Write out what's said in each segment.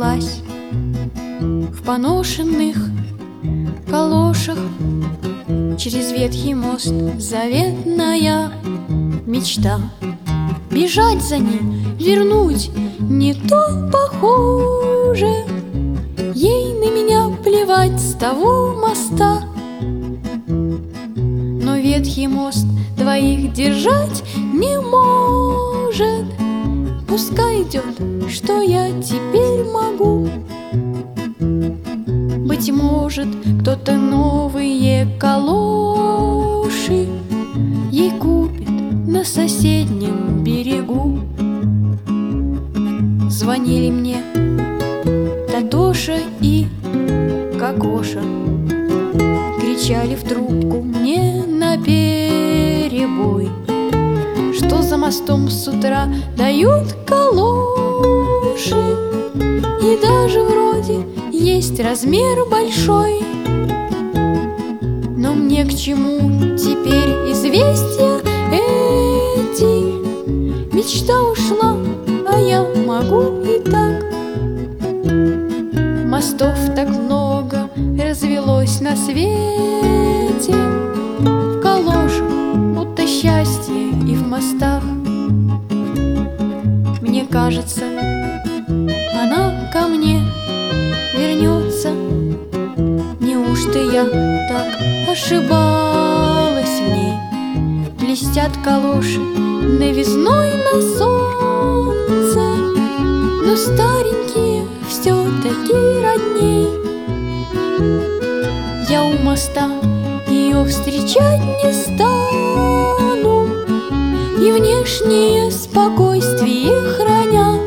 родилась в поношенных калошах. Через ветхий мост заветная мечта бежать за ним, вернуть не то похоже. Ей на меня плевать с того моста. Но ветхий мост двоих держать не может. Пускай идет, что я теперь могу. Быть может, кто-то новые калоши ей купит на соседнем берегу. Звонили мне Татоша и Кокоша, кричали в трубку мне наперебой, что за мостом с утра дают калоши, и даже вроде есть размер большой. Но мне к чему теперь известия эти? Мечта ушла, а я могу и так. Мостов так много развелось на свете, в калошах будто счастье и в мостах. Мне кажется, она ко мне вернется. Неужто я так ошибалась в ней? Блестят калоши новизной на солнце, но старенькие все-таки родней. Я у моста ее встречать не стану, и внешнее спокойствие храня.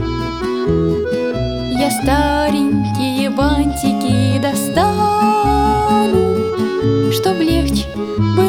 Я старенькие бантики достану, чтоб легче